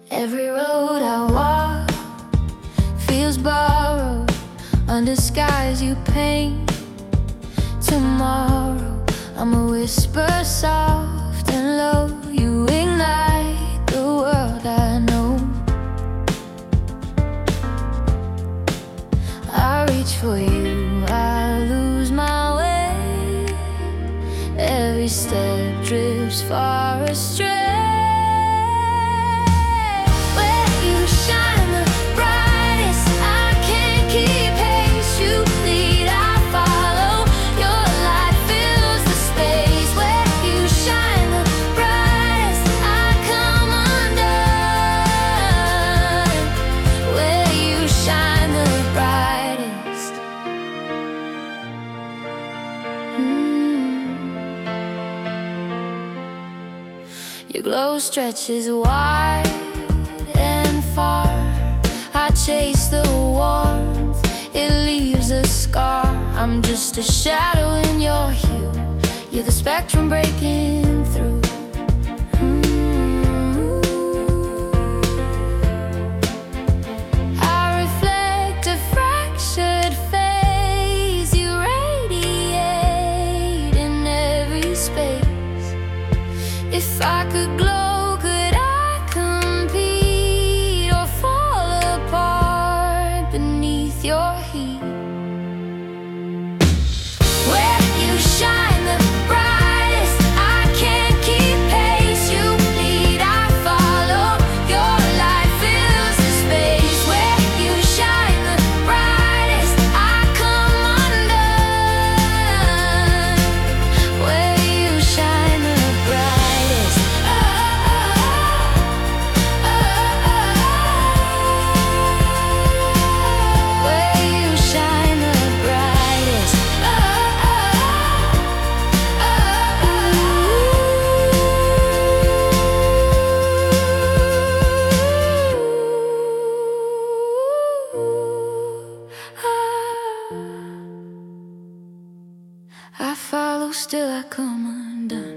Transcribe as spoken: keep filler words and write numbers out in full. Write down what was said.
Every road I walk feels borrowed under skies you paint. Tomorrow I'm a whisper soft and low. You ignite the world I know. I reach for you, I lose my way. Every step drifts far astray. Your glow stretches wide and far. I chase the warmth, it leaves a scar. I'm just a shadow in your hue. You're the spectrum breaking through. Mm-hmm. I reflect a fractured face. You radiate in every space. If I could glow, could I compete or fall apart beneath your heat? Where you shine the brightest, I can't keep pace. You lead, I follow. Your light fills the space. Where you shine the brightest, I come undone. Where you shine the brightest. I follow, still I come undone.